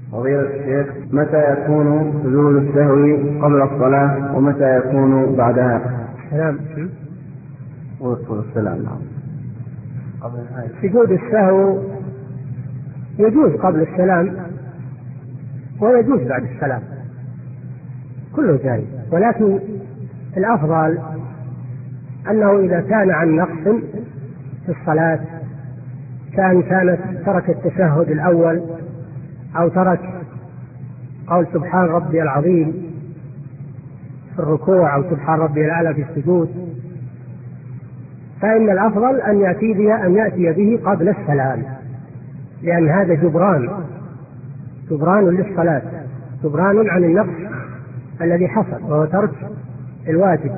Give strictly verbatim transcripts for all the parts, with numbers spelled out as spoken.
فضيلة الشيخ، متى يكون سجود السهو قبل الصلاة ومتى يكون بعدها؟ نعم. والسلام. سجود السهو يجوز قبل السلام ويجوز بعد السلام، كله جائز، ولكن الأفضل أنه إذا كان عن نقص في الصلاة، كان كانت ترك التشهد الأول أو ترك قول سبحان ربي العظيم في الركوع أو سبحان ربي الأعلى في السجود، فإن الأفضل أن يأتي به أن يأتي به قبل السلام، لأن هذا جبران جبران للصلاة، جبران عن النقص الذي حصل، وهو ترك الواجب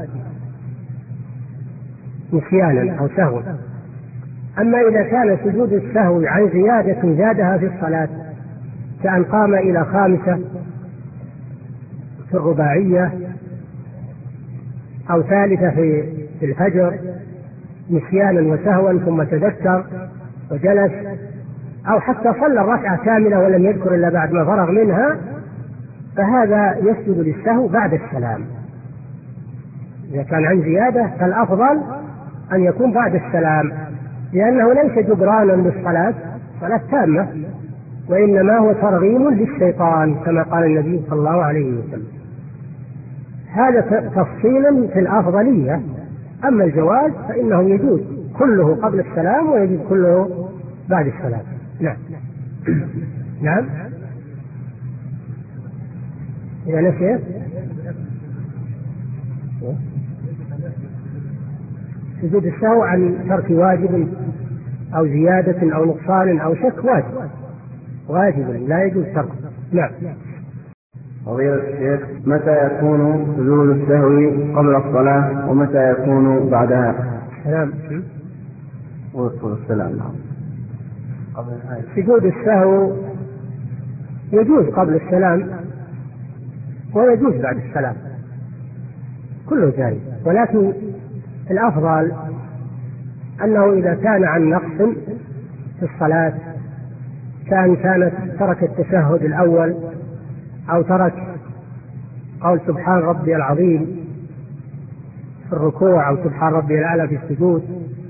نسيانا أو سهوا. أما إذا كان سجود السهو عن زيادة زادها في الصلاة، كأن قام إلى خامسة في الرباعية أو ثالثة في الفجر نسيانا وسهوا ثم تذكر وجلس، أو حتى صلى الركعة كاملة ولم يذكر إلا بعد ما فرغ منها، فهذا يسجد للسهو بعد السلام. إذا كان عن زيادة فالأفضل أن يكون بعد السلام، لأنه ليس جبرانا للصلاة صلاة تامة، وإنما هو ترغيم للشيطان كما قال النبي صلى الله عليه وسلم. هذا تفصيل في الأفضلية. أما الجواز فإنه يجوز كله قبل السلام ويجوز كله بعد السلام. نعم. نعم. إذا نسيت سجود السهو عن ترك واجب أو زيادة أو نقصان أو شك واجب واجب لا يجوز تركه. نعم. فضيلة الشيخ، متى يكون سجود السهو قبل الصلاة ومتى يكون بعدها؟ نعم. والسلام. سجود السهو يجوز قبل السلام ويجوز بعد السلام، كله جائز، ولكن الأفضل أنه إذا كان عن نقص في الصلاة، كان كانت ترك التشهد الأول أو ترك قول سبحان ربي العظيم في الركوع أو سبحان ربي الأعلى في السجود،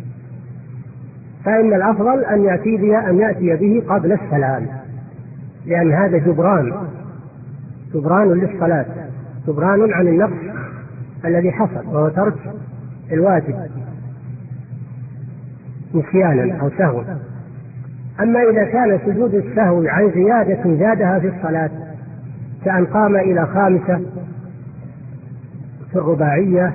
فإن الأفضل أن يأتي به أن يأتي به قبل السلام، لأن هذا جبران جبران للصلاة، جبران عن النقص الذي حصل، وهو ترك الواجب نسيانا أو سهوا. أما إذا كان سجود السهو عن زيادة زادها في الصلاة، كأن قام إلى خامسة في الرباعية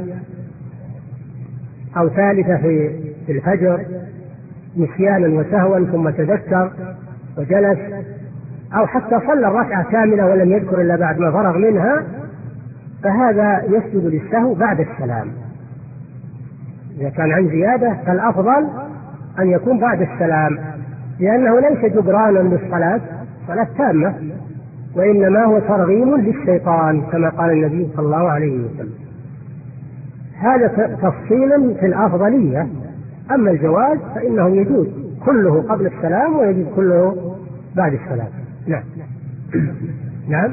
أو ثالثة في الفجر نسيانا وسهوا ثم تذكر وجلس، أو حتى صلى الركعة كاملة ولم يذكر إلا بعد ما فرغ منها، فهذا يسجد للسهو بعد السلام. إذا كان عن زيادة فالأفضل أن يكون بعد السلام، لأنه ليس جبرانا للصلاة صلاة تامة، وإنما هو ترغيم للشيطان كما قال النبي صلى الله عليه وسلم. هذا تفصيل في الأفضلية. أما الجواز فإنه يجوز كله قبل السلام ويجوز كله بعد السلام. نعم. نعم.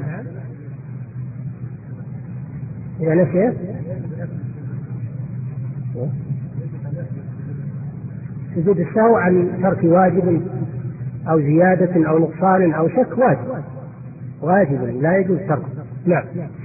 إذا نسيت سجود السهو عن ترك واجب أو زيادة أو نقصان أو شك واجب واجب لا يجوز تركه. نعم.